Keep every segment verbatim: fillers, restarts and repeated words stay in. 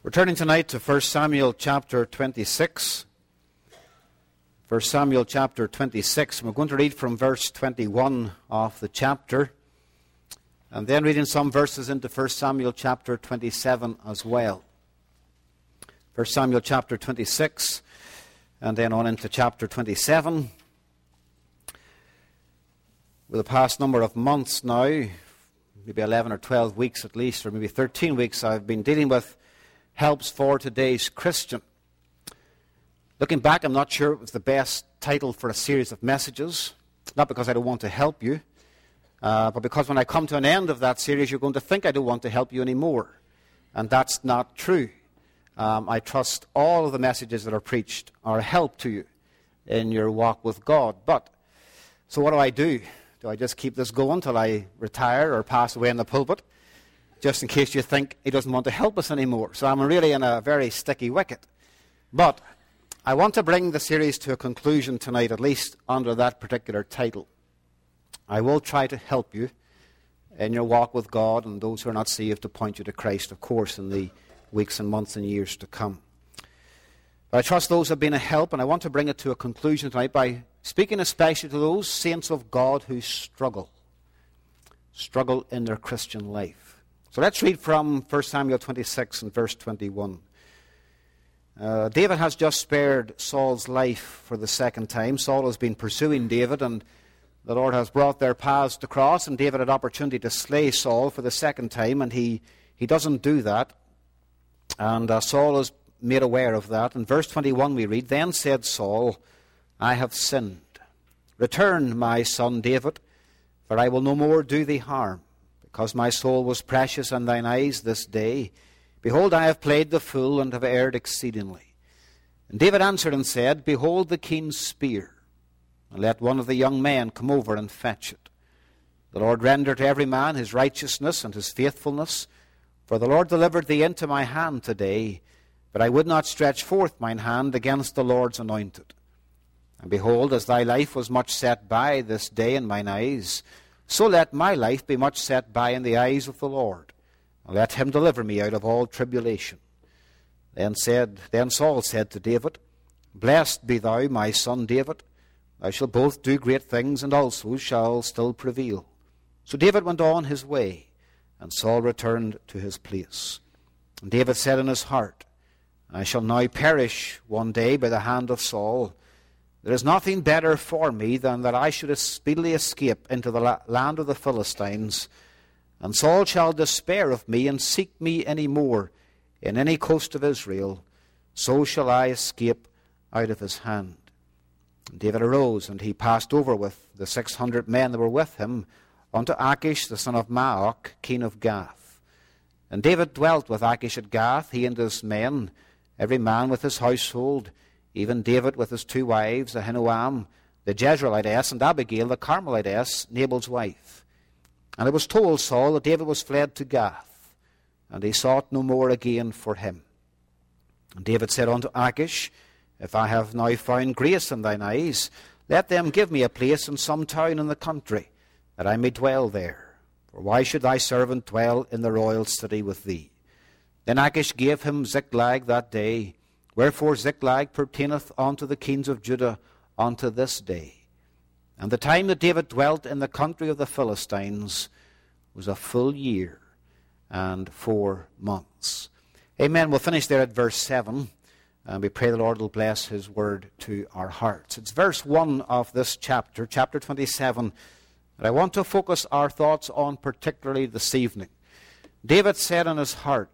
We're turning tonight to First Samuel chapter twenty-six. First Samuel chapter twenty-six. We're going to read from verse twenty-one of the chapter, and then reading some verses into First Samuel chapter twenty-seven as well. First Samuel chapter twenty-six, and then on into chapter twenty-seven. With the past number of months now, maybe eleven or twelve weeks at least, or maybe thirteen weeks, I've been dealing with Helps for Today's Christian. Looking back, I'm not sure it was the best title for a series of messages, not because I don't want to help you, uh, but because when I come to an end of that series, you're going to think I don't want to help you anymore. And that's not true. Um, I trust all of the messages that are preached are a help to you in your walk with God. But, so what do I do? Do I just keep this going till I retire or pass away in the pulpit? Just in case you think he doesn't want to help us anymore. So I'm really in a very sticky wicket. But I want to bring the series to a conclusion tonight, at least under that particular title. I will try to help you in your walk with God and those who are not saved to point you to Christ, of course, in the weeks and months and years to come. But I trust those have been a help, and I want to bring it to a conclusion tonight by speaking especially to those saints of God who struggle, struggle in their Christian life. So let's read from First Samuel twenty-six and verse twenty-one. Uh, David has just spared Saul's life for the second time. Saul has been pursuing David, and the Lord has brought their paths to cross, and David had opportunity to slay Saul for the second time, and he, he doesn't do that. And uh, Saul is made aware of that. In verse twenty-one we read, "Then said Saul, I have sinned. Return, my son David, for I will no more do thee harm. Because my soul was precious in thine eyes this day. Behold, I have played the fool, and have erred exceedingly." And David answered and said, "Behold the keen spear, and let one of the young men come over and fetch it. The Lord render to every man his righteousness and his faithfulness. For the Lord delivered thee into my hand today, but I would not stretch forth mine hand against the Lord's anointed. And behold, as thy life was much set by this day in mine eyes, so let my life be much set by in the eyes of the Lord, and let him deliver me out of all tribulation." Then said, then Saul said to David, "Blessed be thou, my son David. Thou shalt both do great things, and also shall still prevail." So David went on his way, and Saul returned to his place. And David said in his heart, "I shall now perish one day by the hand of Saul. There is nothing better for me than that I should speedily escape into the la- land of the Philistines, and Saul shall despair of me and seek me any more in any coast of Israel. So shall I escape out of his hand." And David arose, and he passed over with the six hundred men that were with him unto Achish the son of Maoch, king of Gath. And David dwelt with Achish at Gath, he and his men, every man with his household, even David with his two wives, Ahinoam, the Jezreelitess, and Abigail, the Carmelitess, Nabal's wife. And it was told Saul that David was fled to Gath, and he sought no more again for him. And David said unto Achish, "If I have now found grace in thine eyes, let them give me a place in some town in the country, that I may dwell there. For why should thy servant dwell in the royal city with thee?" Then Achish gave him Ziklag that day. Wherefore Ziklag pertaineth unto the kings of Judah unto this day. And the time that David dwelt in the country of the Philistines was a full year and four months. Amen. We'll finish there at verse seven. And we pray the Lord will bless his word to our hearts. It's verse one of this chapter, chapter twenty-seven, that I want to focus our thoughts on particularly this evening. David said in his heart,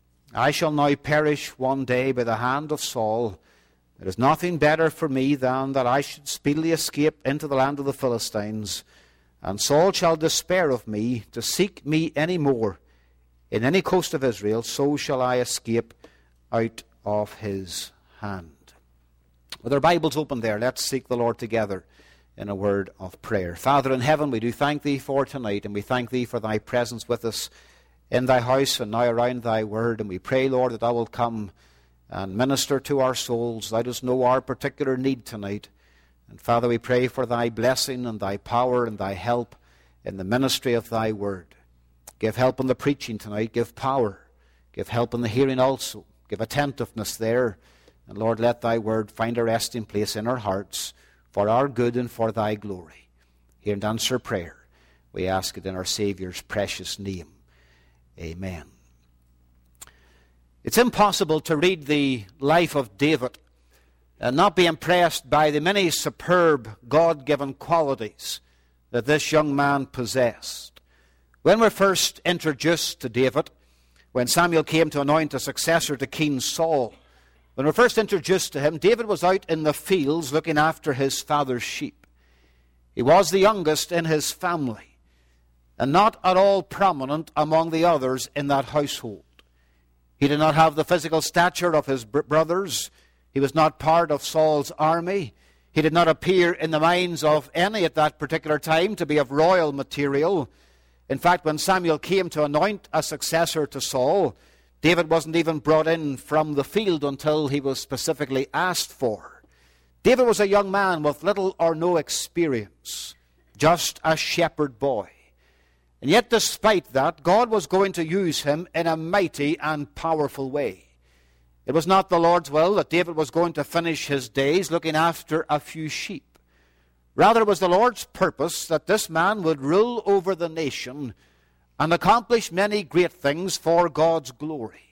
"I shall now perish one day by the hand of Saul. There is nothing better for me than that I should speedily escape into the land of the Philistines, and Saul shall despair of me to seek me any more in any coast of Israel, so shall I escape out of his hand." With our Bibles open there, let's seek the Lord together in a word of prayer. Father in heaven, we do thank thee for tonight, and we thank thee for thy presence with us in thy house and now around thy word. And we pray, Lord, that thou wilt come and minister to our souls. Thou dost know our particular need tonight. And Father, we pray for thy blessing and thy power and thy help in the ministry of thy word. Give help in the preaching tonight. Give power. Give help in the hearing also. Give attentiveness there. And Lord, let thy word find a resting place in our hearts for our good and for thy glory. Hear and answer prayer. We ask it in our Saviour's precious name. Amen. It's impossible to read the life of David and not be impressed by the many superb God-given qualities that this young man possessed. When we're first introduced to David, when Samuel came to anoint a successor to King Saul, when we're first introduced to him, David was out in the fields looking after his father's sheep. He was the youngest in his family, and not at all prominent among the others in that household. He did not have the physical stature of his brothers. He was not part of Saul's army. He did not appear in the minds of any at that particular time to be of royal material. In fact, when Samuel came to anoint a successor to Saul, David wasn't even brought in from the field until he was specifically asked for. David was a young man with little or no experience, just a shepherd boy. And yet, despite that, God was going to use him in a mighty and powerful way. It was not the Lord's will that David was going to finish his days looking after a few sheep. Rather, it was the Lord's purpose that this man would rule over the nation and accomplish many great things for God's glory.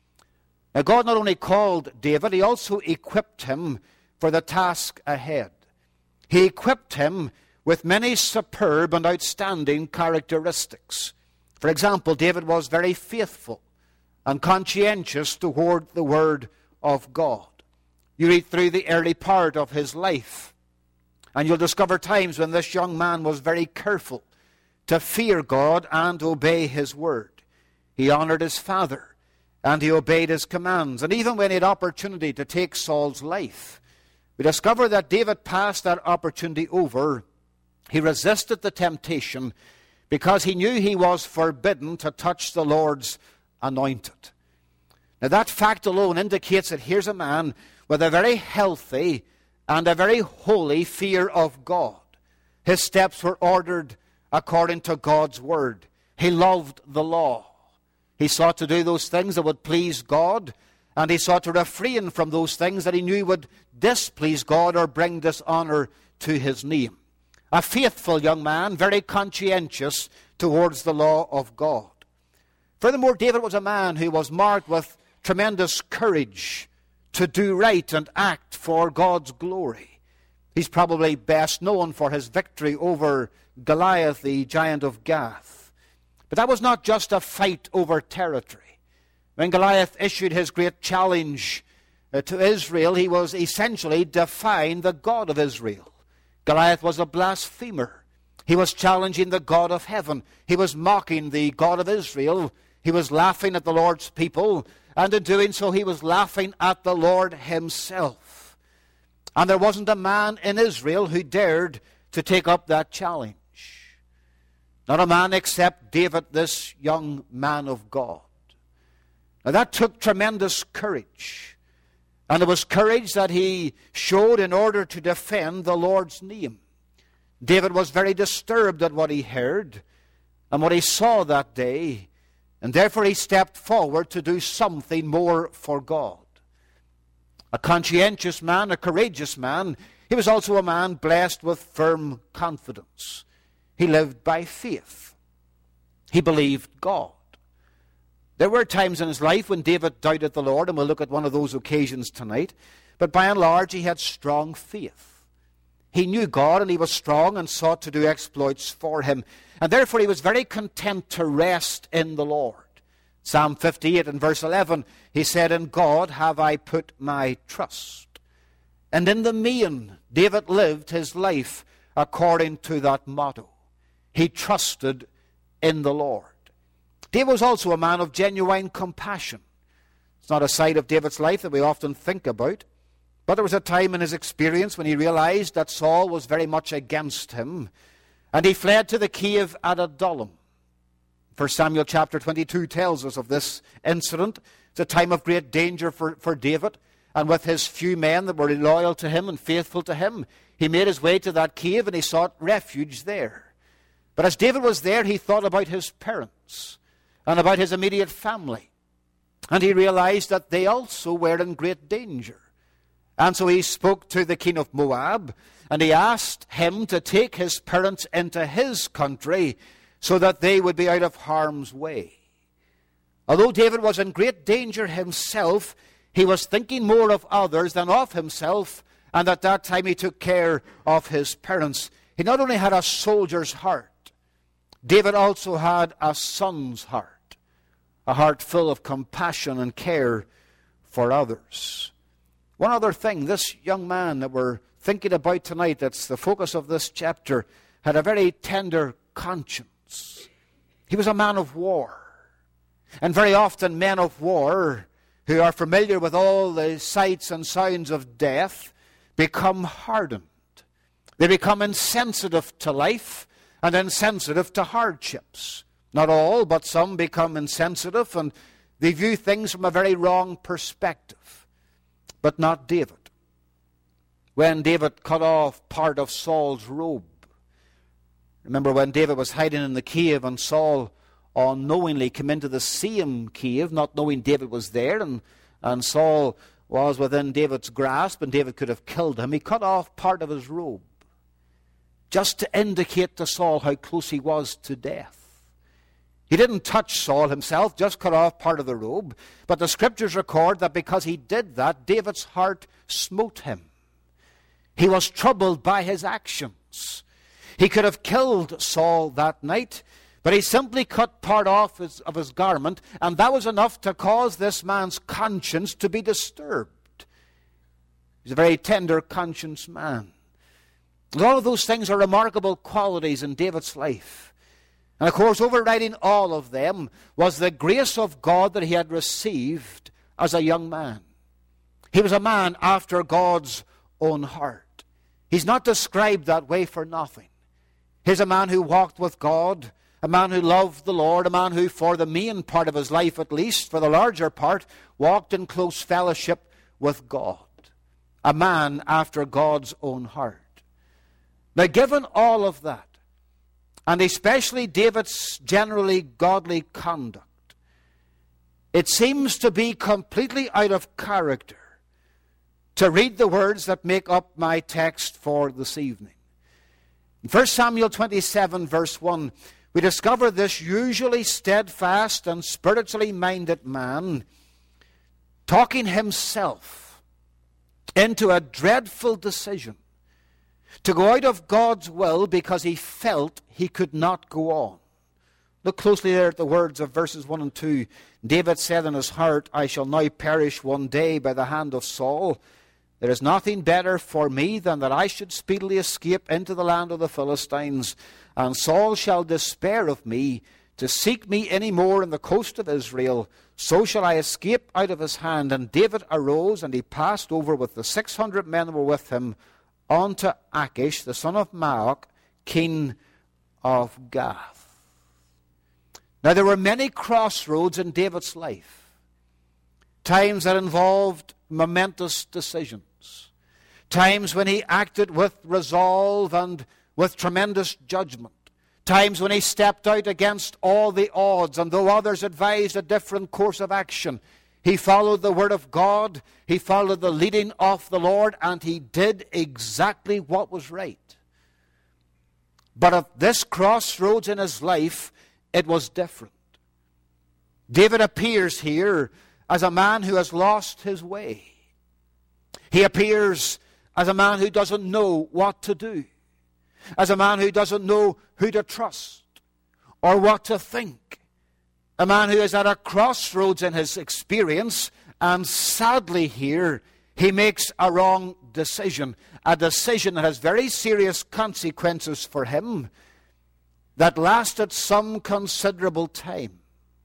Now, God not only called David, he also equipped him for the task ahead. He equipped him with many superb and outstanding characteristics. For example, David was very faithful and conscientious toward the Word of God. You read through the early part of his life, and you'll discover times when this young man was very careful to fear God and obey His Word. He honored his father, and he obeyed his commands. And even when he had opportunity to take Saul's life, we discover that David passed that opportunity over. He resisted the temptation because he knew he was forbidden to touch the Lord's anointed. Now that fact alone indicates that here's a man with a very healthy and a very holy fear of God. His steps were ordered according to God's word. He loved the law. He sought to do those things that would please God, and he sought to refrain from those things that he knew would displease God or bring dishonor to his name. A faithful young man, very conscientious towards the law of God. Furthermore, David was a man who was marked with tremendous courage to do right and act for God's glory. He's probably best known for his victory over Goliath, the giant of Gath. But that was not just a fight over territory. When Goliath issued his great challenge uh, to Israel, he was essentially defying the God of Israel. Goliath was a blasphemer. He was challenging the God of heaven. He was mocking the God of Israel. He was laughing at the Lord's people. And in doing so, he was laughing at the Lord himself. And there wasn't a man in Israel who dared to take up that challenge. Not a man except David, this young man of God. Now that took tremendous courage. And it was courage that he showed in order to defend the Lord's name. David was very disturbed at what he heard and what he saw that day, and therefore he stepped forward to do something more for God. A conscientious man, a courageous man, he was also a man blessed with firm confidence. He lived by faith. He believed God. There were times in his life when David doubted the Lord, and we'll look at one of those occasions tonight. But by and large, he had strong faith. He knew God, and he was strong and sought to do exploits for him. And therefore, he was very content to rest in the Lord. Psalm fifty-eight and verse eleven, he said, "In God have I put my trust." And in the main, David lived his life according to that motto. He trusted in the Lord. David was also a man of genuine compassion. It's not a side of David's life that we often think about, but there was a time in his experience when he realized that Saul was very much against him, and he fled to the cave at Adullam. First Samuel chapter twenty-two tells us of this incident. It's a time of great danger for, for David, and with his few men that were loyal to him and faithful to him, he made his way to that cave and he sought refuge there. But as David was there, he thought about his parents and about his immediate family. And he realized that they also were in great danger. And so he spoke to the king of Moab, and he asked him to take his parents into his country so that they would be out of harm's way. Although David was in great danger himself, he was thinking more of others than of himself, and at that time he took care of his parents. He not only had a soldier's heart, David also had a son's heart, a heart full of compassion and care for others. One other thing, this young man that we're thinking about tonight, that's the focus of this chapter, had a very tender conscience. He was a man of war. And very often men of war who are familiar with all the sights and sounds of death become hardened. They become insensitive to life and insensitive to hardships. Not all, but some become insensitive, and they view things from a very wrong perspective. But not David. When David cut off part of Saul's robe. Remember when David was hiding in the cave and Saul unknowingly came into the same cave, not knowing David was there, and, and Saul was within David's grasp, and David could have killed him. He cut off part of his robe, just to indicate to Saul how close he was to death. He didn't touch Saul himself, just cut off part of the robe, but the scriptures record that because he did that, David's heart smote him. He was troubled by his actions. He could have killed Saul that night, but he simply cut part off his, of his garment, and that was enough to cause this man's conscience to be disturbed. He's a very tender conscience man. And all of those things are remarkable qualities in David's life. And of course, overriding all of them was the grace of God that he had received as a young man. He was a man after God's own heart. He's not described that way for nothing. He's a man who walked with God, a man who loved the Lord, a man who, for the main part of his life at least, for the larger part, walked in close fellowship with God. A man after God's own heart. Now, given all of that, and especially David's generally godly conduct, it seems to be completely out of character to read the words that make up my text for this evening. In First Samuel twenty-seven, verse one, we discover this usually steadfast and spiritually minded man talking himself into a dreadful decision to go out of God's will because he felt he could not go on. Look closely there at the words of verses one and two. David said in his heart, I shall now perish one day by the hand of Saul. There is nothing better for me than that I should speedily escape into the land of the Philistines, and Saul shall despair of me to seek me any more in the coast of Israel. So shall I escape out of his hand. And David arose, and he passed over with the six hundred men that were with him unto Achish, the son of Maoch, king of Gath. Now there were many crossroads in David's life, times that involved momentous decisions, times when he acted with resolve and with tremendous judgment, times when he stepped out against all the odds, and though others advised a different course of action, he followed the word of God, he followed the leading of the Lord, and he did exactly what was right. But at this crossroads in his life, it was different. David appears here as a man who has lost his way. He appears as a man who doesn't know what to do, as a man who doesn't know who to trust or what to think, a man who is at a crossroads in his experience, and sadly here he makes a wrong decision, a decision that has very serious consequences for him that lasted some considerable time.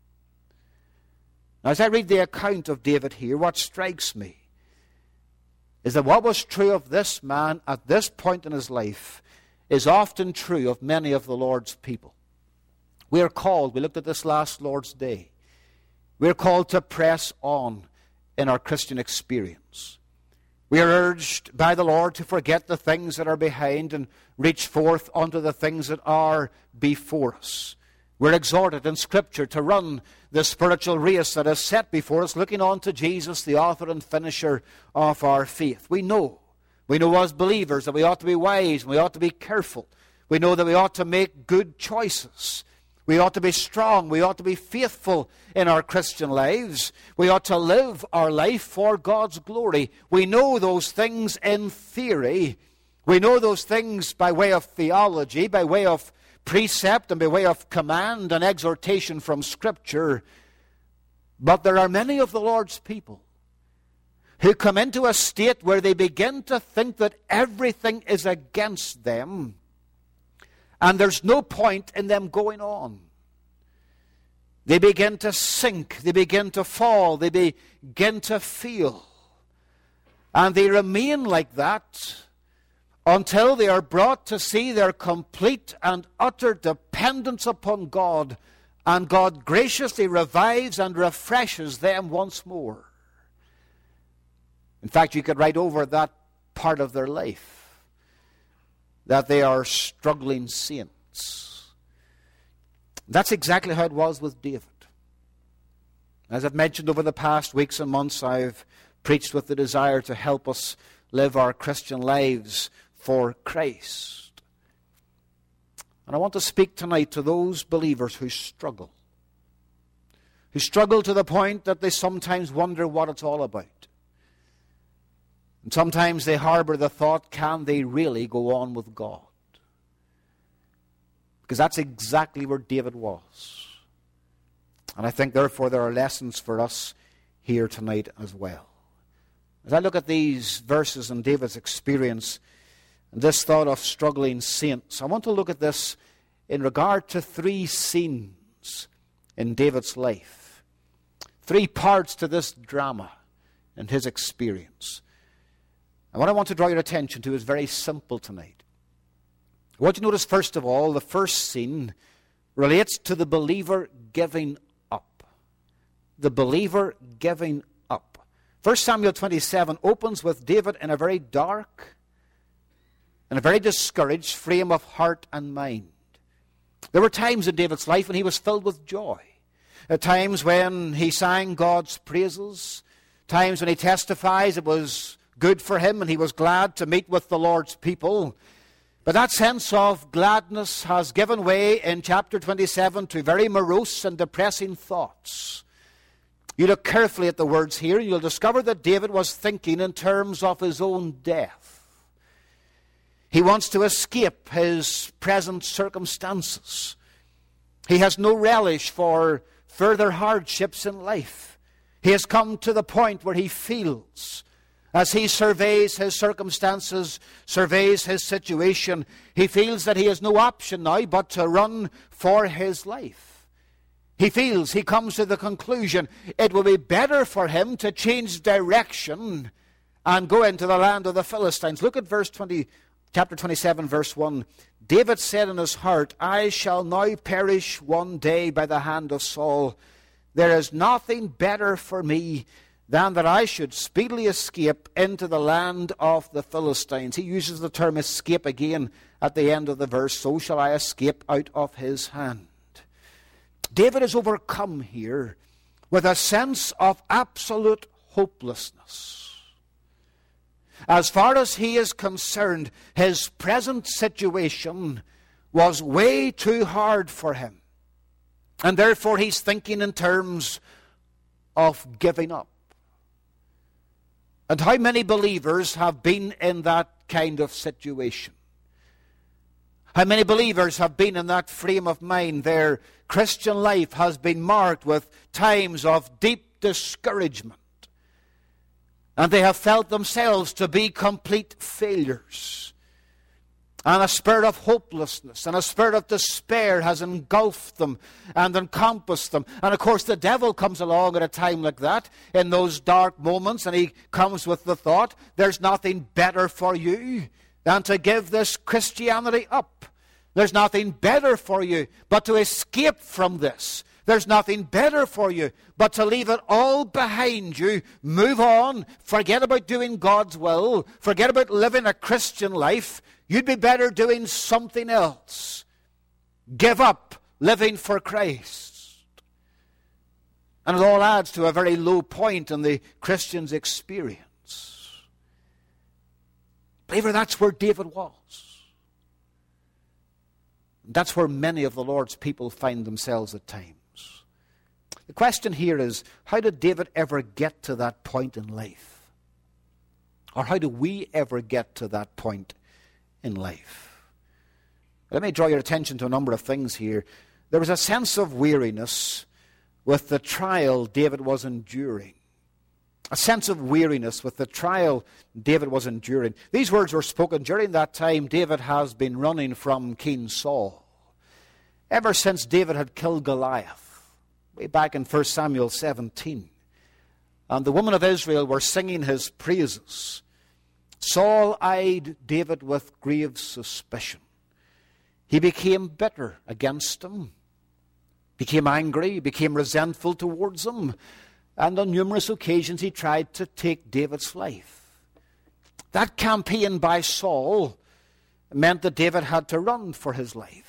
Now, as I read the account of David here, what strikes me is that what was true of this man at this point in his life is often true of many of the Lord's people. We are called, we looked at this last Lord's Day, we are called to press on in our Christian experience. We are urged by the Lord to forget the things that are behind and reach forth unto the things that are before us. We're exhorted in Scripture to run the spiritual race that is set before us, looking on to Jesus, the author and finisher of our faith. We know, we know as believers that we ought to be wise and we ought to be careful. We know that we ought to make good choices. We ought to be strong. We ought to be faithful in our Christian lives. We ought to live our life for God's glory. We know those things in theory. We know those things by way of theology, by way of precept, and by way of command and exhortation from Scripture. But there are many of the Lord's people who come into a state where they begin to think that everything is against them, and there's no point in them going on. They begin to sink, they begin to fall, they begin to fail. And they remain like that until they are brought to see their complete and utter dependence upon God, and God graciously revives and refreshes them once more. In fact, you could write over that part of their life that they are struggling saints. That's exactly how it was with David. As I've mentioned over the past weeks and months, I've preached with the desire to help us live our Christian lives for Christ. And I want to speak tonight to those believers who struggle. Who struggle to the point that they sometimes wonder what it's all about. And sometimes they harbor the thought, can they really go on with God? Because that's exactly where David was. And I think, therefore, there are lessons for us here tonight as well. As I look at these verses in David's experience, and this thought of struggling saints, I want to look at this in regard to three scenes in David's life. Three parts to this drama in his experience. And what I want to draw your attention to is very simple tonight. I want you to notice, first of all, the first scene relates to the believer giving up. The believer giving up. First Samuel twenty-seven opens with David in a very dark, in a very discouraged frame of heart and mind. There were times in David's life when he was filled with joy. At times when he sang God's praises. Times when he testifies it was good for him and he was glad to meet with the Lord's people. But that sense of gladness has given way in chapter twenty-seven to very morose and depressing thoughts. You look carefully at the words here and you'll discover that David was thinking in terms of his own death. He wants to escape his present circumstances. He has no relish for further hardships in life. He has come to the point where he feels, as he surveys his circumstances, surveys his situation, he feels that he has no option now but to run for his life. He feels, he comes to the conclusion, it will be better for him to change direction and go into the land of the Philistines. Look at verse twenty. Chapter twenty-seven, verse one. David said in his heart, I shall now perish one day by the hand of Saul. There is nothing better for me than that I should speedily escape into the land of the Philistines. He uses the term escape again at the end of the verse. So shall I escape out of his hand. David is overcome here with a sense of absolute hopelessness. As far as he is concerned, his present situation was way too hard for him. And therefore he's thinking in terms of giving up. And how many believers have been in that kind of situation? How many believers have been in that frame of mind? Their Christian life has been marked with times of deep discouragement. And they have felt themselves to be complete failures. And a spirit of hopelessness and a spirit of despair has engulfed them and encompassed them. And of course the devil comes along at a time like that, in those dark moments, and he comes with the thought, there's nothing better for you than to give this Christianity up. There's nothing better for you but to escape from this. There's nothing better for you but to leave it all behind you, move on, forget about doing God's will, forget about living a Christian life. You'd be better doing something else. Give up living for Christ. And it all adds to a very low point in the Christian's experience. Believer, that's where David was. That's where many of the Lord's people find themselves at times. The question here is, how did David ever get to that point in life? Or how do we ever get to that point in life? Let me draw your attention to a number of things here. There was a sense of weariness with the trial David was enduring. A sense of weariness with the trial David was enduring. These words were spoken during that time David has been running from King Saul. Ever since David had killed Goliath, way back in First Samuel seventeen. And the women of Israel were singing his praises. Saul eyed David with grave suspicion. He became bitter against him, became angry, became resentful towards him, and on numerous occasions he tried to take David's life. That campaign by Saul meant that David had to run for his life.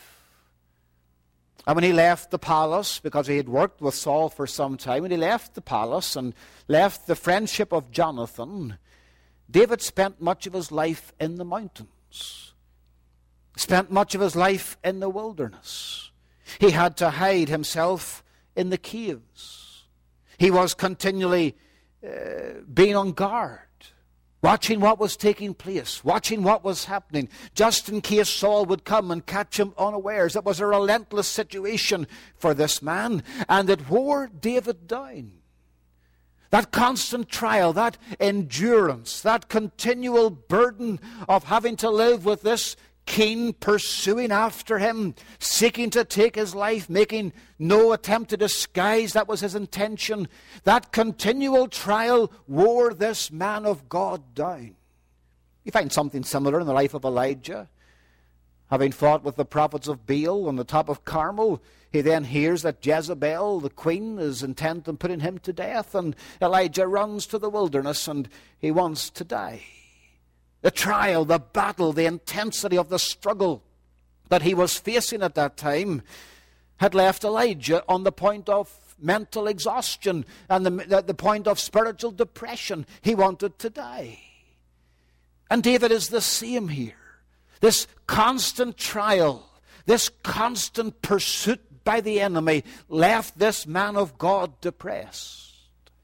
And when he left the palace, because he had worked with Saul for some time, when he left the palace and left the friendship of Jonathan, David spent much of his life in the mountains, spent much of his life in the wilderness. He had to hide himself in the caves. He was continually uh, being on guard, watching what was taking place, watching what was happening, just in case Saul would come and catch him unawares. It was a relentless situation for this man, and it wore David down. That constant trial, that endurance, that continual burden of having to live with this king pursuing after him, seeking to take his life, making no attempt to disguise that was his intention. That continual trial wore this man of God down. You find something similar in the life of Elijah. Having fought with the prophets of Baal on the top of Carmel, he then hears that Jezebel, the queen, is intent on putting him to death, and Elijah runs to the wilderness and he wants to die. The trial, the battle, the intensity of the struggle that he was facing at that time had left Elijah on the point of mental exhaustion and the, the point of spiritual depression. He wanted to die. And David is the same here. This constant trial, this constant pursuit by the enemy left this man of God depressed.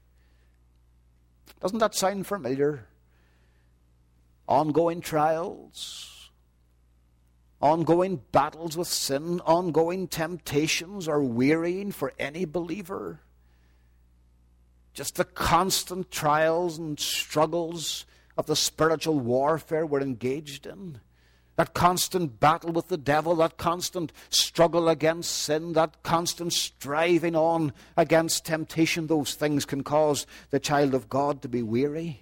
Doesn't that sound familiar? Ongoing trials, ongoing battles with sin, ongoing temptations are wearying for any believer. Just the constant trials and struggles of the spiritual warfare we're engaged in. That constant battle with the devil, that constant struggle against sin, that constant striving on against temptation, those things can cause the child of God to be weary.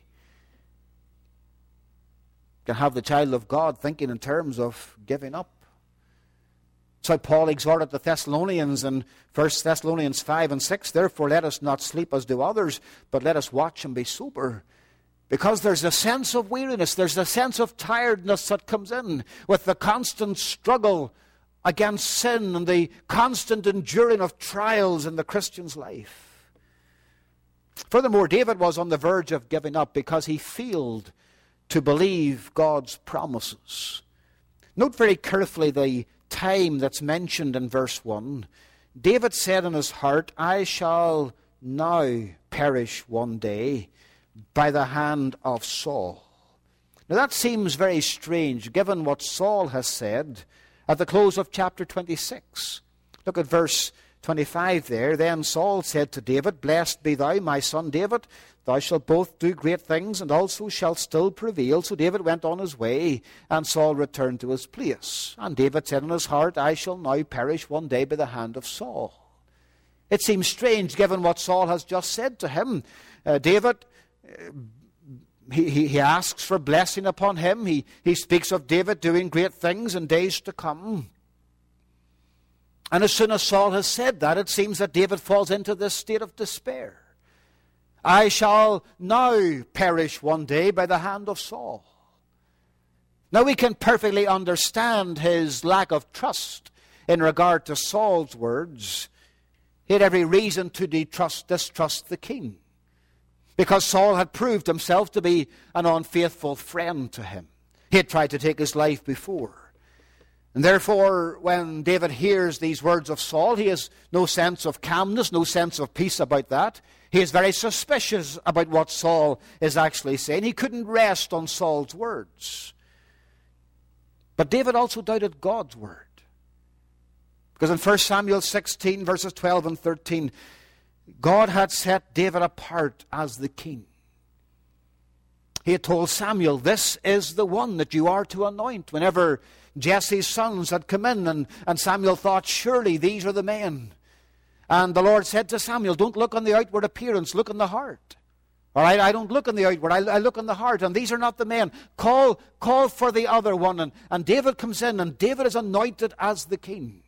Can have the child of God thinking in terms of giving up. So Paul exhorted the Thessalonians in First Thessalonians five and six, therefore let us not sleep as do others, but let us watch and be sober. Because there's a sense of weariness, there's a sense of tiredness that comes in with the constant struggle against sin and the constant enduring of trials in the Christian's life. Furthermore, David was on the verge of giving up because he failed to believe God's promises. Note very carefully the time that's mentioned in verse one. David said in his heart, I shall now perish one day by the hand of Saul. Now that seems very strange given what Saul has said at the close of chapter twenty-six. Look at verse twenty-five there. Then Saul said to David, Blessed be thou, my son David. Thou shalt both do great things, and also shalt still prevail. So David went on his way, and Saul returned to his place. And David said in his heart, I shall now perish one day by the hand of Saul. It seems strange given what Saul has just said to him. Uh, David, uh, he, he, he asks for blessing upon him. He, he speaks of David doing great things in days to come. And as soon as Saul has said that, it seems that David falls into this state of despair. I shall now perish one day by the hand of Saul. Now we can perfectly understand his lack of trust in regard to Saul's words, he had every reason to distrust, distrust the king, because Saul had proved himself to be an unfaithful friend to him. He had tried to take his life before. And therefore, when David hears these words of Saul, he has no sense of calmness, no sense of peace about that. He is very suspicious about what Saul is actually saying. He couldn't rest on Saul's words. But David also doubted God's word. Because in First Samuel sixteen, verses twelve and thirteen, God had set David apart as the king. He had told Samuel, this is the one that you are to anoint. Whenever Jesse's sons had come in, and, and Samuel thought, surely these are the men. And the Lord said to Samuel, don't look on the outward appearance, look on the heart. All right, I don't look on the outward, I, I look on the heart, and these are not the men. Call, call for the other one. And, and David comes in, and David is anointed as the king.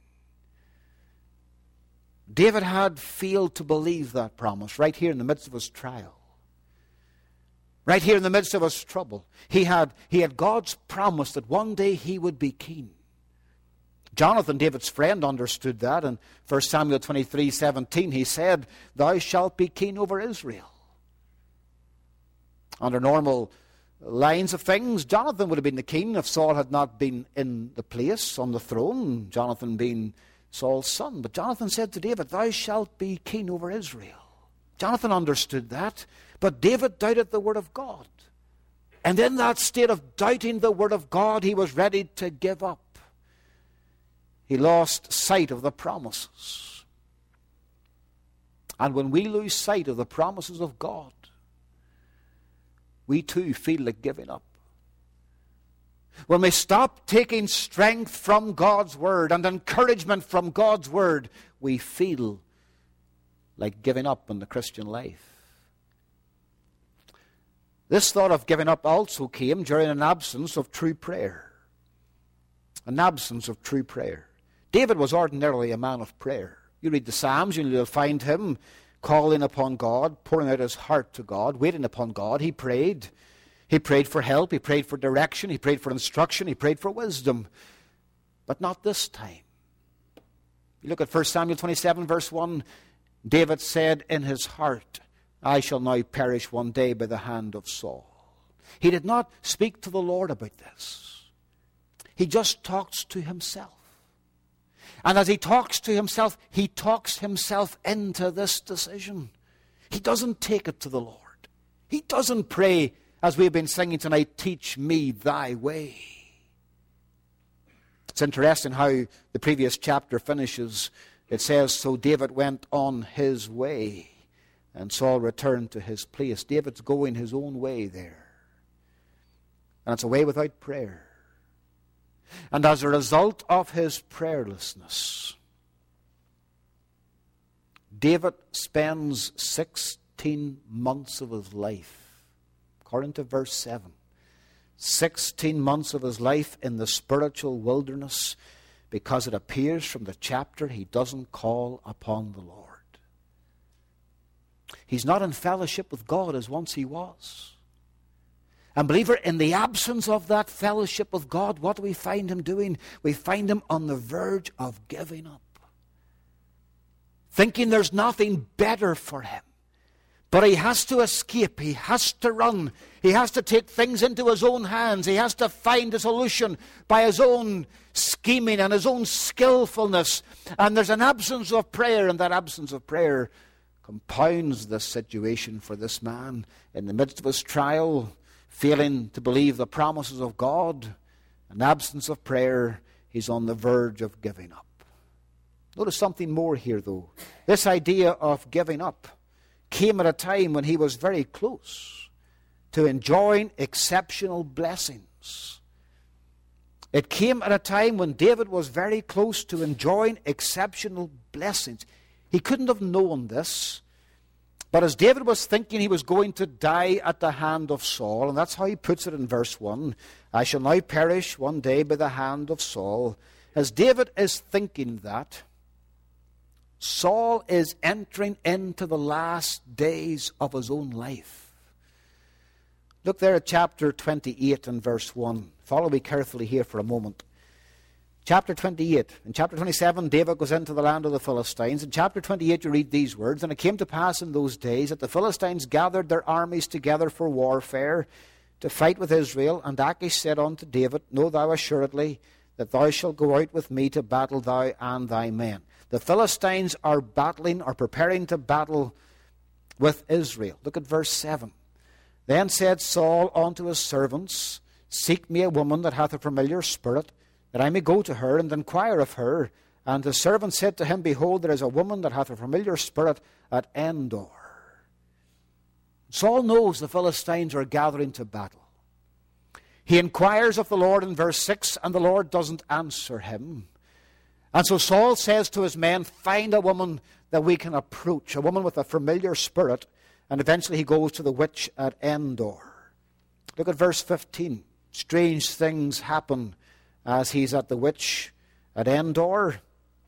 David had failed to believe that promise right here in the midst of his trial. Right here in the midst of his trouble. He had, he had God's promise that one day he would be king. Jonathan, David's friend, understood that. In First Samuel twenty-three seventeen, he said, thou shalt be king over Israel. Under normal lines of things, Jonathan would have been the king if Saul had not been in the place on the throne, Jonathan being Saul's son. But Jonathan said to David, thou shalt be king over Israel. Jonathan understood that, but David doubted the word of God. And in that state of doubting the word of God, he was ready to give up. He lost sight of the promises. And when we lose sight of the promises of God, we too feel like giving up. When we stop taking strength from God's word and encouragement from God's word, we feel like giving up on the Christian life. This thought of giving up also came during an absence of true prayer. An absence of true prayer. David was ordinarily a man of prayer. You read the Psalms, you'll find him calling upon God, pouring out his heart to God, waiting upon God. He prayed. He prayed for help. He prayed for direction. He prayed for instruction. He prayed for wisdom. But not this time. You look at First Samuel twenty-seven, verse one. David said in his heart, I shall now perish one day by the hand of Saul. He did not speak to the Lord about this. He just talks to himself. And as he talks to himself, he talks himself into this decision. He doesn't take it to the Lord. He doesn't pray, as we've been singing tonight, teach me thy way. It's interesting how the previous chapter finishes. It says, so David went on his way, and Saul returned to his place. David's going his own way there. And it's a way without prayer. And as a result of his prayerlessness, David spends sixteen months of his life, according to verse seven, sixteen months of his life in the spiritual wilderness, because it appears from the chapter he doesn't call upon the Lord. He's not in fellowship with God as once he was. And believer, in the absence of that fellowship with God, what do we find him doing? We find him on the verge of giving up. Thinking there's nothing better for him. But he has to escape. He has to run. He has to take things into his own hands. He has to find a solution by his own scheming and his own skillfulness. And there's an absence of prayer, and that absence of prayer compounds this situation for this man. In the midst of his trial, failing to believe the promises of God, an absence of prayer, he's on the verge of giving up. Notice something more here, though. This idea of giving up came at a time when he was very close to enjoying exceptional blessings. It came at a time when David was very close to enjoying exceptional blessings. He couldn't have known this, but as David was thinking he was going to die at the hand of Saul, and that's how he puts it in verse one, I shall now perish one day by the hand of Saul. As David is thinking that, Saul is entering into the last days of his own life. Look there at chapter twenty-eight and verse one. Follow me carefully here for a moment. Chapter twenty-eight. In chapter twenty-seven, David goes into the land of the Philistines. In chapter twenty-eight, you read these words, "And it came to pass in those days that the Philistines gathered their armies together for warfare, to fight with Israel. And Achish said unto David, Know thou assuredly that thou shalt go out with me to battle, thou and thy men." The Philistines are battling, or preparing to battle with Israel. Look at verse seven. "Then said Saul unto his servants, Seek me a woman that hath a familiar spirit, that I may go to her and inquire of her. And the servant said to him, Behold, there is a woman that hath a familiar spirit at Endor." Saul knows the Philistines are gathering to battle. He inquires of the Lord in verse six, and the Lord doesn't answer him. And so Saul says to his men, Find a woman that we can approach, a woman with a familiar spirit. And eventually he goes to the witch at Endor. Look at verse fifteen. Strange things happen as he's at the witch at Endor.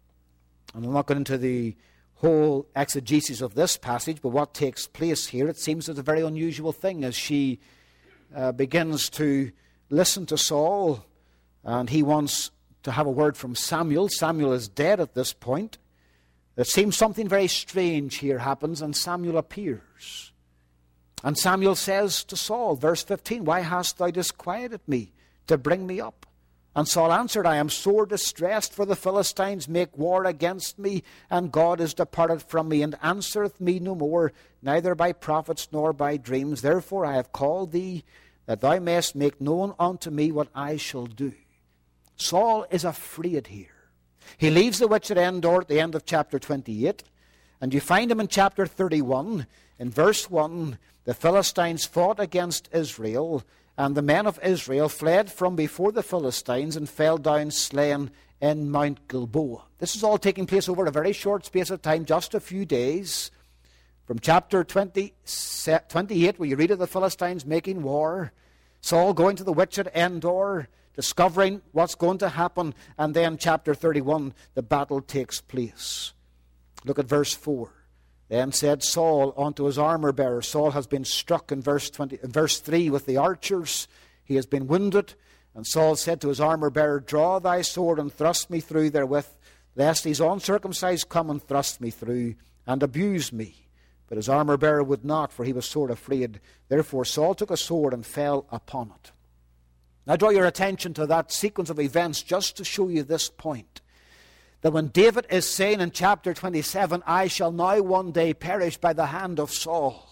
And I'm not going into the whole exegesis of this passage, but what takes place here, it seems it's a very unusual thing as she uh, begins to listen to Saul, and he wants to have a word from Samuel. Samuel is dead at this point. It seems something very strange here happens, and Samuel appears. And Samuel says to Saul, verse fifteen, Why hast thou disquieted me to bring me up? And Saul answered, I am sore distressed, for the Philistines make war against me, and God is departed from me, and answereth me no more, neither by prophets nor by dreams. Therefore I have called thee, that thou mayest make known unto me what I shall do. Saul is afraid here. He leaves the witch at Endor at the end of chapter twenty-eight, and you find him in chapter thirty-one. In verse one, the Philistines fought against Israel, and the men of Israel fled from before the Philistines and fell down slain in Mount Gilboa. This is all taking place over a very short space of time, just a few days. From chapter twenty, twenty-eight, where you read of the Philistines making war, Saul going to the witch at Endor, discovering what's going to happen, and then chapter thirty-one, the battle takes place. Look at verse four. Then said Saul unto his armor-bearer. Saul has been struck in verse twenty, verse three with the archers. He has been wounded. And Saul said to his armor-bearer, Draw thy sword and thrust me through therewith, lest these uncircumcised come and thrust me through, and abuse me. But his armor-bearer would not, for he was sore afraid. Therefore Saul took a sword and fell upon it. Now draw your attention to that sequence of events just to show you this point. That when David is saying in chapter twenty-seven, I shall now one day perish by the hand of Saul,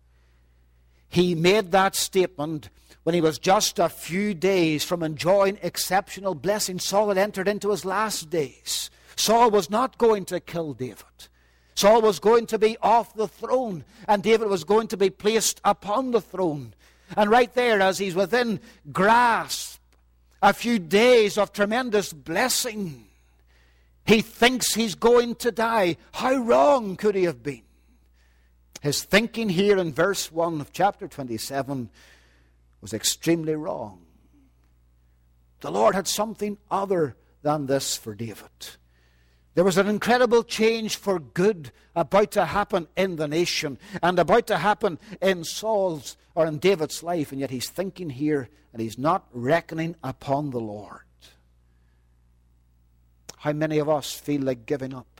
he made that statement when he was just a few days from enjoying exceptional blessing. Saul had entered into his last days. Saul was not going to kill David. Saul was going to be off the throne, and David was going to be placed upon the throne. And right there, as he's within grasp, a few days of tremendous blessing, he thinks he's going to die. How wrong could he have been? His thinking here in verse one of chapter twenty-seven was extremely wrong. The Lord had something other than this for David. There was an incredible change for good about to happen in the nation and about to happen in Saul's or in David's life, and yet he's thinking here and he's not reckoning upon the Lord. How many of us feel like giving up?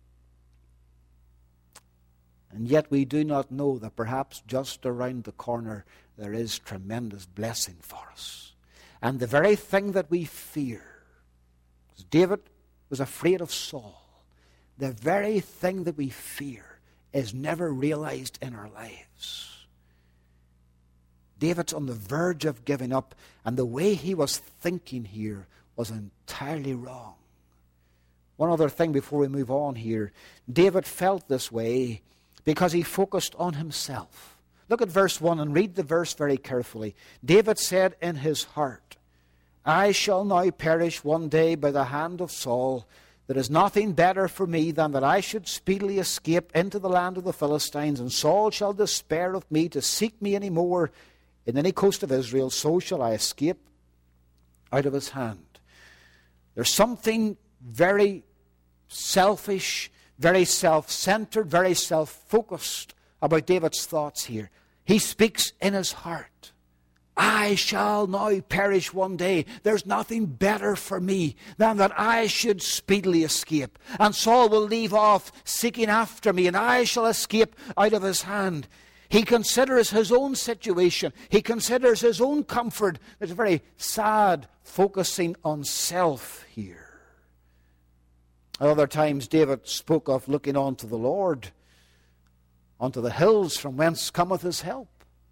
And yet we do not know that perhaps just around the corner there is tremendous blessing for us. And the very thing that we fear, as David was afraid of Saul, the very thing that we fear is never realized in our lives. David's on the verge of giving up, and the way he was thinking here was entirely wrong. One other thing before we move on here. David felt this way because he focused on himself. Look at verse one and read the verse very carefully. David said in his heart, I shall now perish one day by the hand of Saul. There is nothing better for me than that I should speedily escape into the land of the Philistines, and Saul shall despair of me to seek me any more in any coast of Israel. So shall I escape out of his hand. There's something very selfish, very self-centered, very self-focused about David's thoughts here. He speaks in his heart. I shall now perish one day. There's nothing better for me than that I should speedily escape. And Saul will leave off seeking after me, and I shall escape out of his hand. He considers his own situation. He considers his own comfort. There's a very sad focusing on self here. At other times, David spoke of looking on to the Lord, unto the hills from whence cometh his help.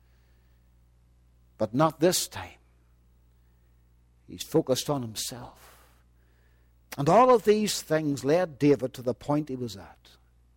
But not this time. He's focused on himself. And all of these things led David to the point he was at.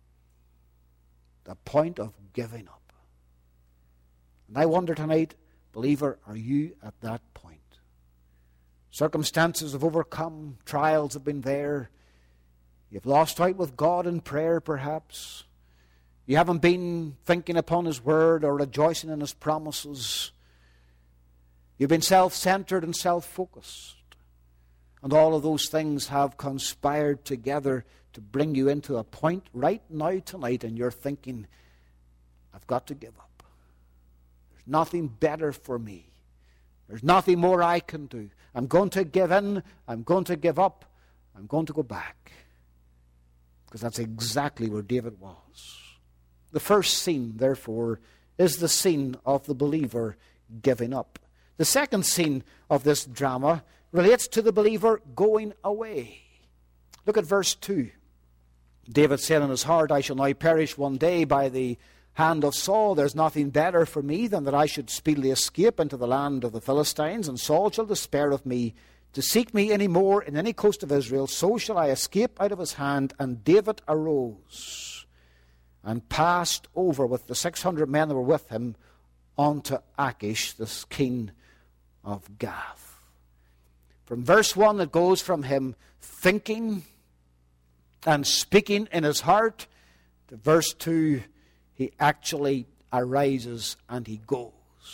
The point of giving up. And I wonder tonight, believer, are you at that point? Circumstances have overcome, trials have been there. You've lost out with God in prayer, perhaps. You haven't been thinking upon His Word or rejoicing in His promises. You've been self-centered and self-focused. And all of those things have conspired together to bring you into a point right now tonight, and you're thinking, I've got to give up. There's nothing better for me. There's nothing more I can do. I'm going to give in. I'm going to give up. I'm going to go back. Because that's exactly where David was. The first scene, therefore, is the scene of the believer giving up. The second scene of this drama relates to the believer going away. Look at verse two. David said in his heart, I shall now perish one day by the hand of Saul. There's nothing better for me than that I should speedily escape into the land of the Philistines, and Saul shall despair of me to seek me any more in any coast of Israel. So shall I escape out of his hand. And David arose and passed over with the six hundred men that were with him unto Achish, the king of Gath. From verse one, it goes from him thinking and speaking in his heart to verse two, he actually arises and he goes.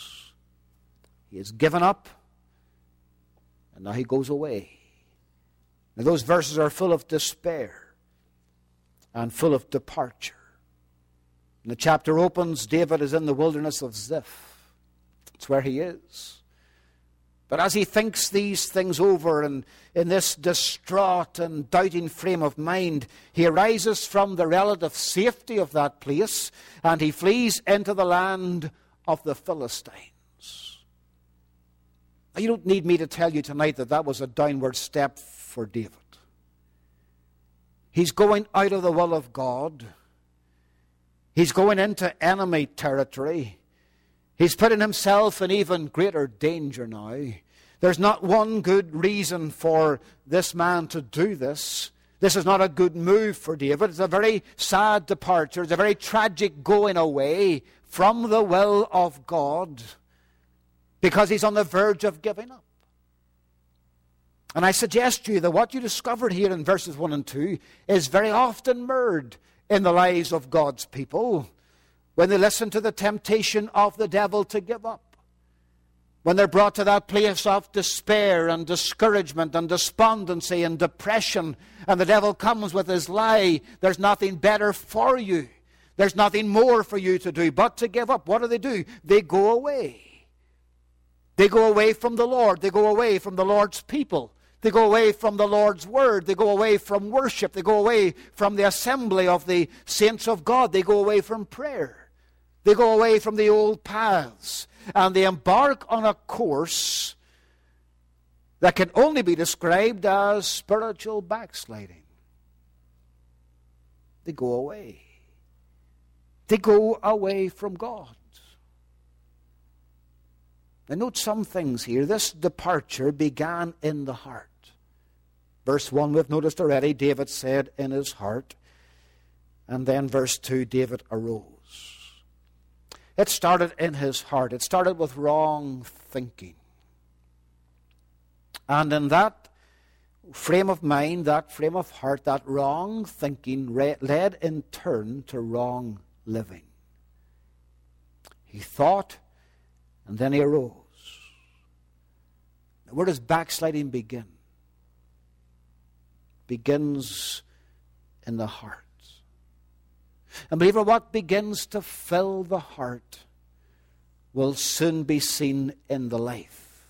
He has given up, and now he goes away. Now those verses are full of despair and full of departure. And the chapter opens, David is in the wilderness of Ziph. It's where he is. But as he thinks these things over, and in this distraught and doubting frame of mind, he arises from the relative safety of that place, and he flees into the land of the Philistines. Now, you don't need me to tell you tonight that that was a downward step for David. He's going out of the will of God. He's going into enemy territory. He's putting himself in even greater danger now. There's not one good reason for this man to do this. This is not a good move for David. It's a very sad departure. It's a very tragic going away from the will of God, because he's on the verge of giving up. And I suggest to you that what you discovered here in verses one and two is very often mirrored in the lives of God's people when they listen to the temptation of the devil to give up. When they're brought to that place of despair and discouragement and despondency and depression, and the devil comes with his lie, there's nothing better for you. There's nothing more for you to do but to give up. What do they do? They go away. They go away from the Lord. They go away from the Lord's people. They go away from the Lord's word. They go away from worship. They go away from the assembly of the saints of God. They go away from prayer. They go away from the old paths. And they embark on a course that can only be described as spiritual backsliding. They go away. They go away from God. Now note some things here. This departure began in the heart. Verse one we've noticed already, David said in his heart. And then verse two, David arose. It started in his heart. It started with wrong thinking. And in that frame of mind, that frame of heart, that wrong thinking led in turn to wrong living. He thought, and then he arose. Now, where does backsliding begin? It begins in the heart. And believer, what begins to fill the heart will soon be seen in the life.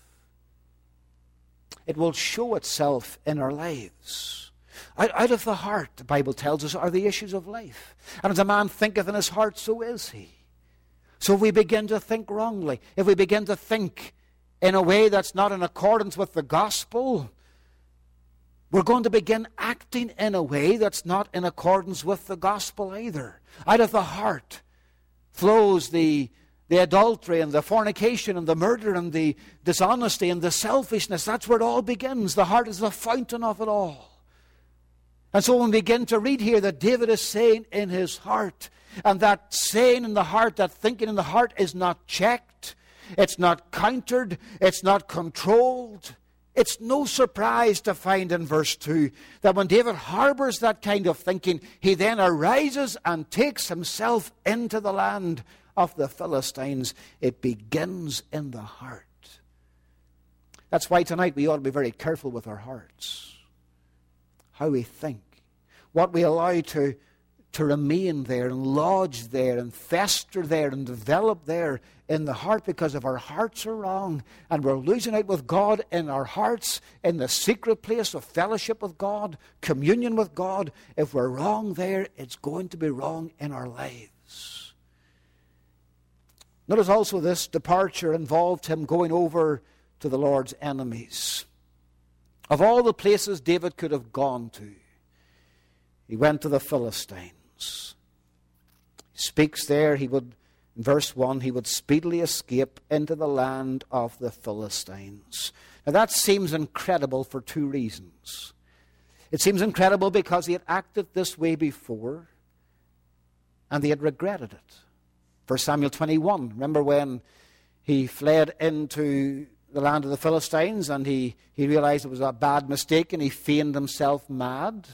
It will show itself in our lives. Out, out of the heart, the Bible tells us, are the issues of life. And as a man thinketh in his heart, so is he. So if we begin to think wrongly, if we begin to think in a way that's not in accordance with the gospel, we're going to begin acting in a way that's not in accordance with the gospel either. Out of the heart flows the, the adultery and the fornication and the murder and the dishonesty and the selfishness. That's where it all begins. The heart is the fountain of it all. And so when we begin to read here that David is saying in his heart, and that saying in the heart, that thinking in the heart is not checked, it's not countered, it's not controlled. It's no surprise to find in verse two that when David harbors that kind of thinking, he then arises and takes himself into the land of the Philistines. It begins in the heart. That's why tonight we ought to be very careful with our hearts. How we think. What we allow to, to remain there and lodge there and fester there and develop there in the heart, because if our hearts are wrong and we're losing out with God in our hearts, in the secret place of fellowship with God, communion with God, if we're wrong there, it's going to be wrong in our lives. Notice also this departure involved him going over to the Lord's enemies. Of all the places David could have gone to, he went to the Philistines. He speaks there, he would, in verse one, he would speedily escape into the land of the Philistines. Now that seems incredible for two reasons. It seems incredible because he had acted this way before, and he had regretted it. First Samuel twenty-one, remember when he fled into the land of the Philistines and he, he realized it was a bad mistake and he feigned himself mad?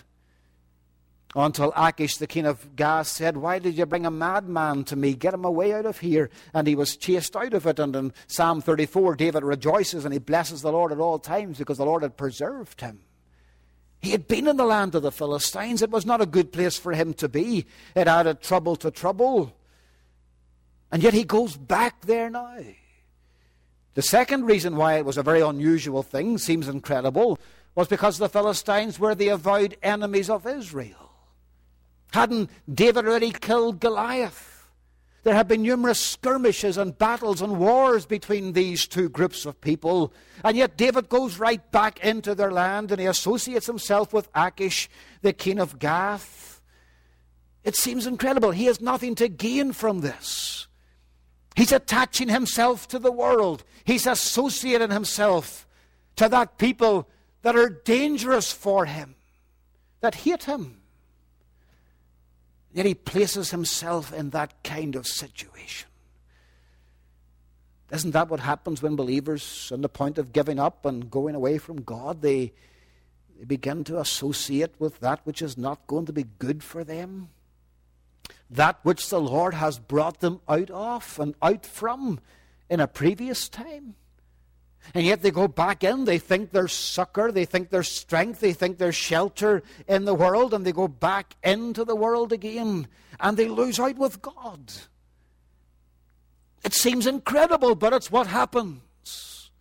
Until Achish, the king of Gath, said, "Why did you bring a madman to me? Get him away out of here." And he was chased out of it. And in Psalm thirty-four, David rejoices and he blesses the Lord at all times because the Lord had preserved him. He had been in the land of the Philistines. It was not a good place for him to be. It added trouble to trouble. And yet he goes back there now. The second reason why it was a very unusual thing, seems incredible, was because the Philistines were the avowed enemies of Israel. Hadn't David already killed Goliath? There had been numerous skirmishes and battles and wars between these two groups of people. And yet David goes right back into their land and he associates himself with Achish, the king of Gath. It seems incredible. He has nothing to gain from this. He's attaching himself to the world. He's associating himself to that people that are dangerous for him, that hate him. Yet he places himself in that kind of situation. Isn't that what happens when believers, on the point of giving up and going away from God, they, they begin to associate with that which is not going to be good for them? That which the Lord has brought them out of and out from in a previous time. And yet they go back in, they think there's succor, they think there's strength, they think there's shelter in the world, and they go back into the world again, and they lose out with God. It seems incredible, but it's what happens.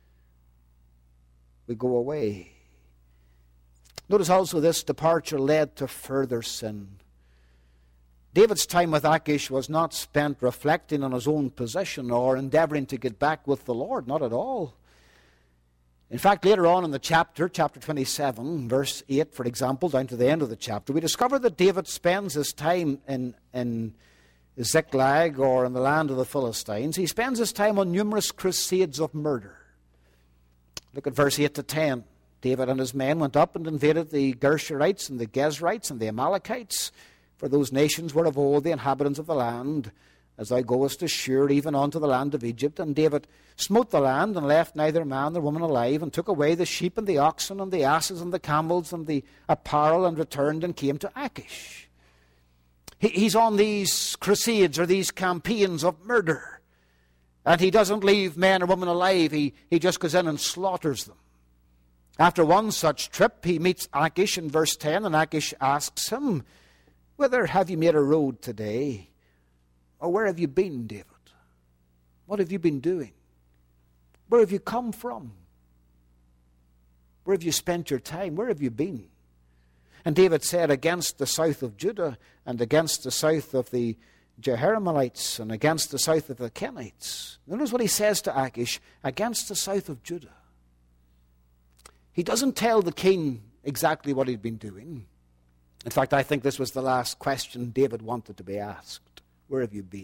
We go away. Notice also this departure led to further sin. David's time with Achish was not spent reflecting on his own position or endeavoring to get back with the Lord, not at all. In fact, later on in the chapter, chapter twenty-seven, verse eight, for example, down to the end of the chapter, we discover that David spends his time in, in Ziklag or in the land of the Philistines. He spends his time on numerous crusades of murder. Look at verse eight to ten. David and his men went up and invaded the Gershurites and the Gezrites and the Amalekites, for those nations were of old the inhabitants of the land, as thou goest as Shur, even unto the land of Egypt. And David smote the land, and left neither man nor woman alive, and took away the sheep and the oxen and the asses and the camels and the apparel, and returned and came to Achish. He, he's on these crusades or these campaigns of murder, and he doesn't leave man or woman alive. He, he just goes in and slaughters them. After one such trip, he meets Achish in verse ten, and Achish asks him, "Whither have you made a road today? Or where have you been, David?" What have you been doing? Where have you come from? Where have you spent your time? Where have you been? And David said, against the south of Judah, and against the south of the Jerahmeelites, and against the south of the Kenites. Notice what he says to Achish, against the south of Judah. He doesn't tell the king exactly what he'd been doing. In fact, I think this was the last question David wanted to be asked. Where have you been?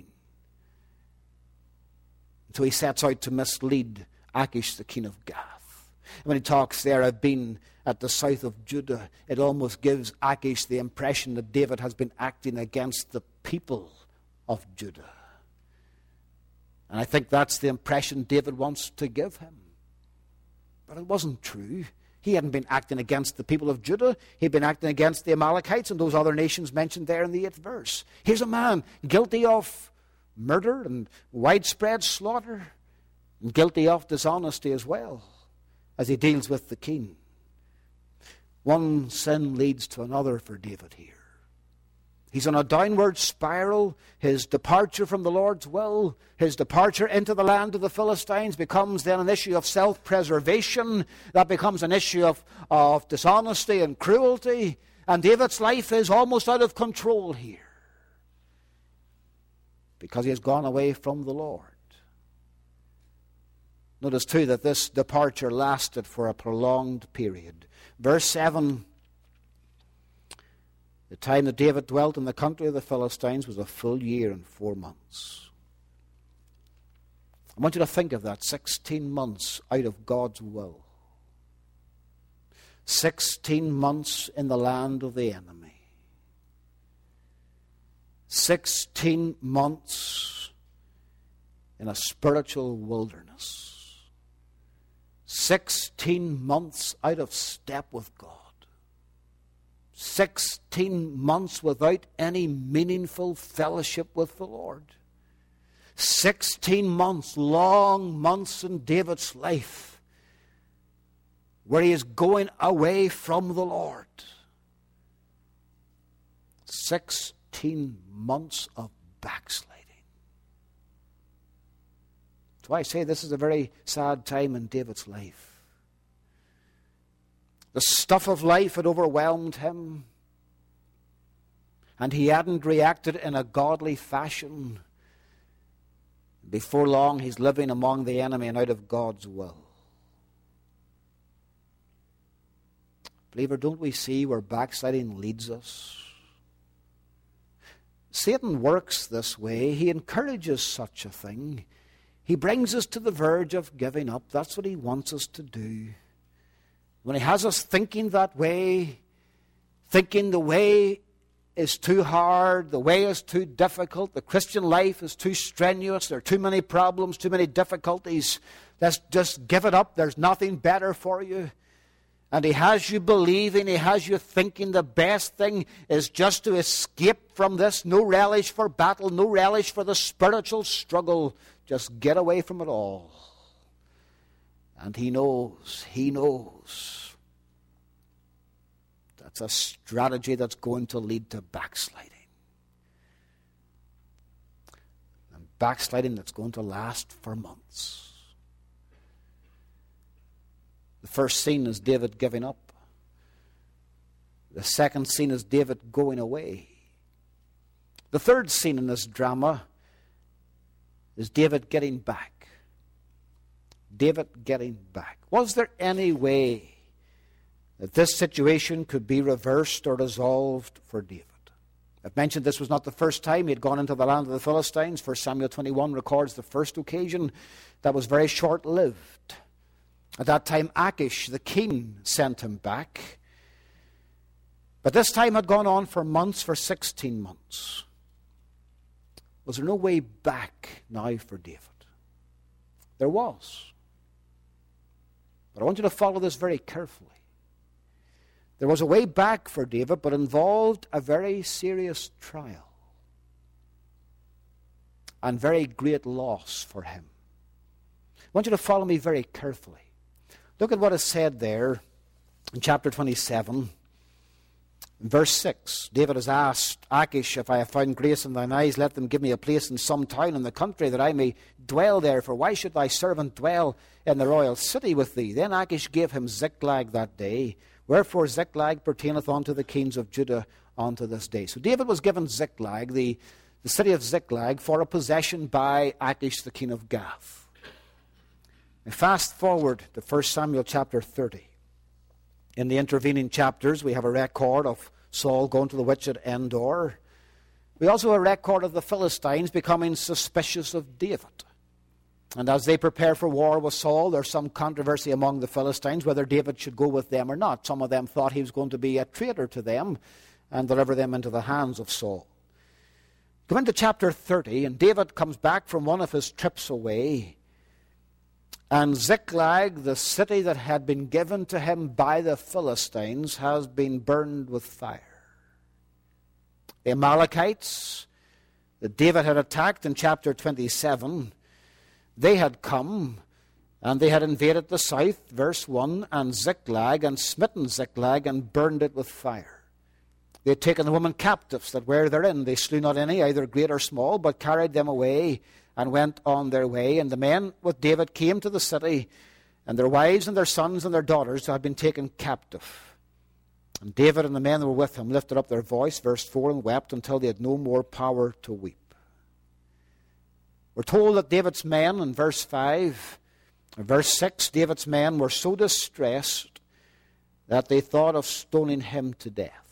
So he sets out to mislead Achish, the king of Gath. And when he talks there, I've been at the south of Judah, it almost gives Achish the impression that David has been acting against the people of Judah. And I think that's the impression David wants to give him. But it wasn't true. He hadn't been acting against the people of Judah. He'd been acting against the Amalekites and those other nations mentioned there in the eighth verse. Here's a man guilty of murder and widespread slaughter, and guilty of dishonesty as well, as he deals with the king. One sin leads to another for David here. He's on a downward spiral. His departure from the Lord's will, his departure into the land of the Philistines becomes then an issue of self-preservation. That becomes an issue of, of dishonesty and cruelty. And David's life is almost out of control here, because he has gone away from the Lord. Notice too that this departure lasted for a prolonged period. Verse seven, the time that David dwelt in the country of the Philistines was a full year and four months. I want you to think of that, sixteen months out of God's will. sixteen months in the land of the enemy. sixteen months in a spiritual wilderness. sixteen months out of step with God. sixteen months without any meaningful fellowship with the Lord. sixteen months, long months in David's life, where he is going away from the Lord. sixteen months of backsliding. That's why I say this is a very sad time in David's life. The stuff of life had overwhelmed him, and he hadn't reacted in a godly fashion. Before long, he's living among the enemy and out of God's will. Believer, don't we see where backsliding leads us? Satan works this way. He encourages such a thing. He brings us to the verge of giving up. That's what he wants us to do. When he has us thinking that way, thinking the way is too hard, the way is too difficult, the Christian life is too strenuous, there are too many problems, too many difficulties, let's just give it up, there's nothing better for you. And he has you believing, he has you thinking the best thing is just to escape from this, no relish for battle, no relish for the spiritual struggle, just get away from it all. And he knows, he knows that's a strategy that's going to lead to backsliding. And backsliding that's going to last for months. The first scene is David giving up. The second scene is David going away. The third scene in this drama is David getting back. David getting back. Was there any way that this situation could be reversed or resolved for David? I've mentioned this was not the first time he had gone into the land of the Philistines. First Samuel twenty-one records the first occasion. That was very short-lived. At that time, Achish, the king, sent him back. But this time had gone on for months, for sixteen months. Was there no way back now for David? There was. But I want you to follow this very carefully. There was a way back for David, but involved a very serious trial and very great loss for him. I want you to follow me very carefully. Look at what is said there in chapter twenty-seven, In verse six, David has asked Achish, if I have found grace in thine eyes, let them give me a place in some town in the country, that I may dwell there. For why should thy servant dwell in the royal city with thee? Then Achish gave him Ziklag that day. Wherefore Ziklag pertaineth unto the kings of Judah unto this day. So David was given Ziklag, the, the city of Ziklag, for a possession by Achish the king of Gath. Now fast forward to First Samuel chapter thirty. In the intervening chapters, we have a record of Saul going to the witch at Endor. We also have a record of the Philistines becoming suspicious of David. And as they prepare for war with Saul, there's some controversy among the Philistines whether David should go with them or not. Some of them thought he was going to be a traitor to them and deliver them into the hands of Saul. Go into chapter thirty, and David comes back from one of his trips away. And Ziklag, the city that had been given to him by the Philistines, has been burned with fire. The Amalekites that David had attacked in chapter twenty-seven, they had come and they had invaded the south, verse one, and Ziklag, and smitten Ziklag, and burned it with fire. They had taken the women captives that were therein. They slew not any, either great or small, but carried them away and went on their way. And the men with David came to the city, and their wives and their sons and their daughters had been taken captive. And David and the men that were with him lifted up their voice, verse four, and wept until they had no more power to weep. We're told that David's men, in verse five, in verse six, David's men were so distressed that they thought of stoning him to death.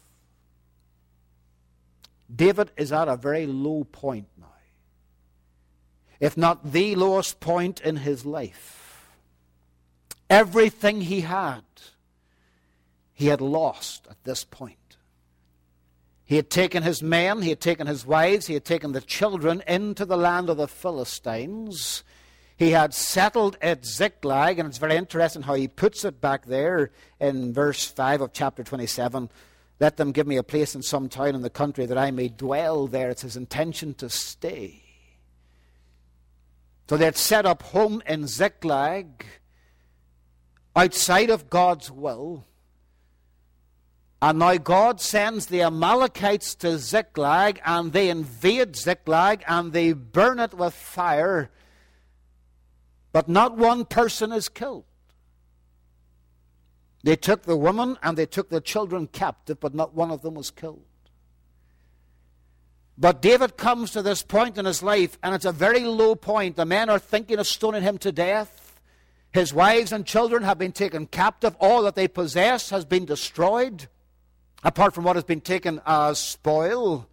David is at a very low point now, if not the lowest point in his life. Everything he had, he had lost at this point. He had taken his men, he had taken his wives, he had taken the children into the land of the Philistines. He had settled at Ziklag, and it's very interesting how he puts it back there in verse five of chapter twenty-seven. Let them give me a place in some town in the country that I may dwell there. It's his intention to stay. So they had set up home in Ziklag, outside of God's will. And now God sends the Amalekites to Ziklag, and they invade Ziklag, and they burn it with fire. But not one person is killed. They took the women and they took the children captive, but not one of them was killed. But David comes to this point in his life, and it's a very low point. The men are thinking of stoning him to death. His wives and children have been taken captive. All that they possess has been destroyed, apart from what has been taken as spoil.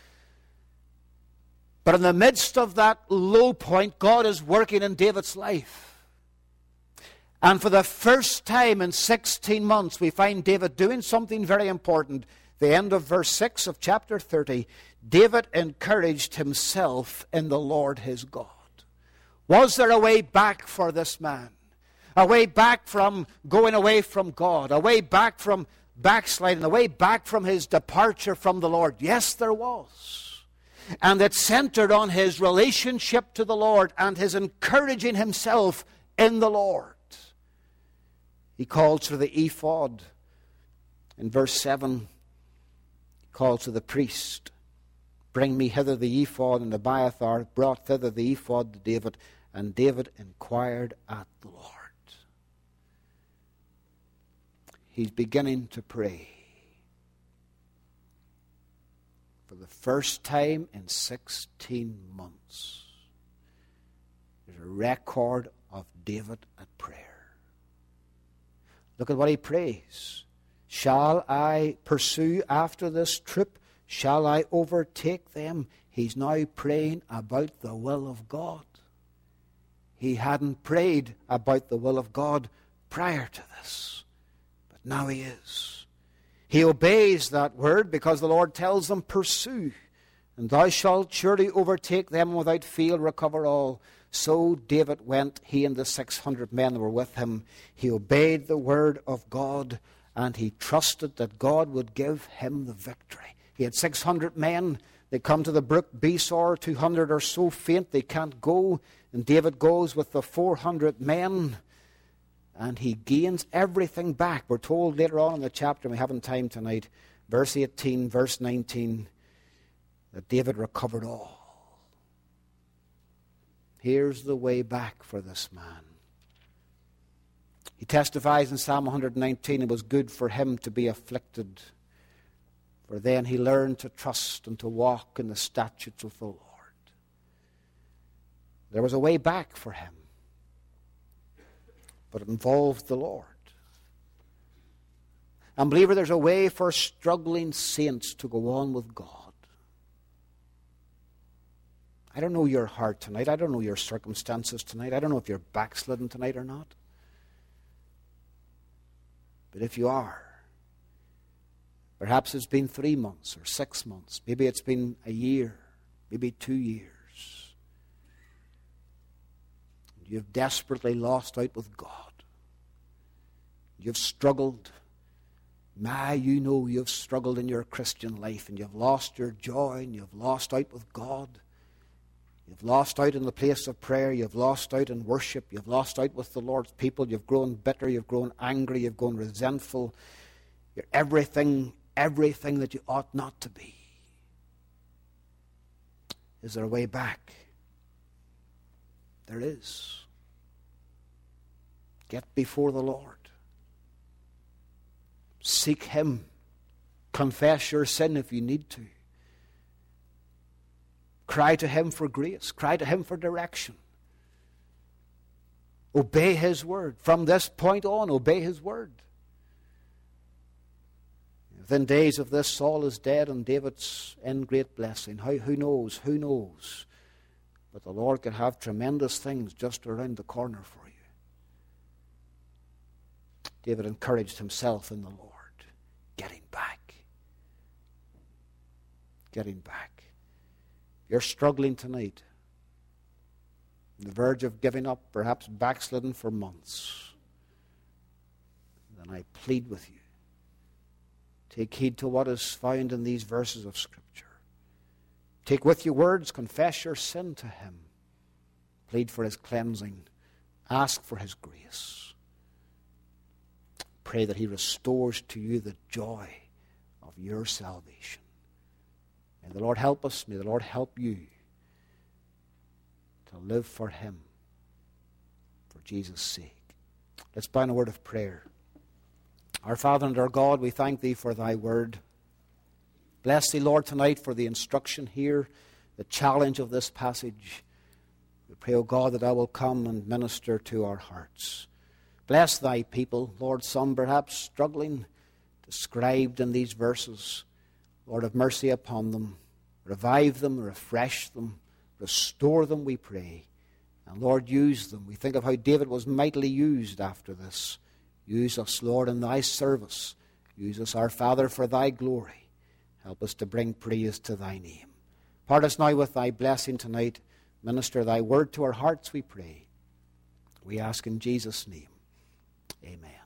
But in the midst of that low point, God is working in David's life. And for the first time in sixteen months, we find David doing something very important. The end of verse six of chapter thirty, David encouraged himself in the Lord his God. Was there a way back for this man? A way back from going away from God? A way back from backsliding? A way back from his departure from the Lord? Yes, there was. And it centered on his relationship to the Lord and his encouraging himself in the Lord. He calls for the ephod. In verse seven, he calls to the priest, bring me hither the ephod. And Abiathar brought thither the ephod to David, and David inquired at the Lord. He's beginning to pray. For the first time in sixteen months, there's a record of David at prayer. Look at what he prays. Shall I pursue after this troop? Shall I overtake them? He's now praying about the will of God. He hadn't prayed about the will of God prior to this, but now he is. He obeys that word because the Lord tells them, pursue, and thou shalt surely overtake them, without fail recover all. So David went, he and the six hundred men that were with him. He obeyed the word of God, and he trusted that God would give him the victory. He had six hundred men. They come to the brook Besor. two hundred are so faint they can't go. And David goes with the four hundred men, and he gains everything back. We're told later on in the chapter, and we haven't time tonight, verse eighteen, verse nineteen, that David recovered all. Here's the way back for this man. He testifies in Psalm one nineteen, it was good for him to be afflicted, for then he learned to trust and to walk in the statutes of the Lord. There was a way back for him, but it involved the Lord. And believer, there's a way for struggling saints to go on with God. I don't know your heart tonight. I don't know your circumstances tonight. I don't know if you're backslidden tonight or not. But if you are, perhaps it's been three months or six months. Maybe it's been a year, maybe two years. You've desperately lost out with God. You've struggled. My, you know you've struggled in your Christian life, and you've lost your joy, and you've lost out with God. You've lost out in the place of prayer. You've lost out in worship. You've lost out with the Lord's people. You've grown bitter. You've grown angry. You've grown resentful. You're everything, everything that you ought not to be. Is there a way back? There is. Get before the Lord. Seek Him. Confess your sin if you need to. Cry to Him for grace. Cry to Him for direction. Obey His word. From this point on, obey His word. Within days of this, Saul is dead and David's in great blessing. How, who knows? Who knows? But the Lord can have tremendous things just around the corner for you. David encouraged himself in the Lord. Getting back. Getting back. You're struggling tonight, on the verge of giving up, perhaps backslidden for months, then I plead with you. Take heed to what is found in these verses of Scripture. Take with you words, confess your sin to Him. Plead for His cleansing. Ask for His grace. Pray that He restores to you the joy of your salvation. May the Lord help us. May the Lord help you to live for Him, for Jesus' sake. Let's bow in a word of prayer. Our Father and our God, we thank Thee for Thy word. Bless Thee, Lord, tonight for the instruction here, the challenge of this passage. We pray, O God, that Thou will come and minister to our hearts. Bless Thy people, Lord, some perhaps struggling, described in these verses. Lord, have mercy upon them. Revive them, refresh them, restore them, we pray. And Lord, use them. We think of how David was mightily used after this. Use us, Lord, in Thy service. Use us, our Father, for Thy glory. Help us to bring praise to Thy name. Part us now with Thy blessing tonight. Minister Thy word to our hearts, we pray. We ask in Jesus' name. Amen.